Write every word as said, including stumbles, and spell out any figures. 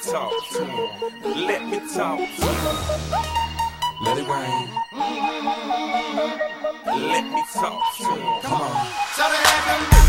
talk to him. Let me talk to him. Let it rain. Let me talk to him. Come on.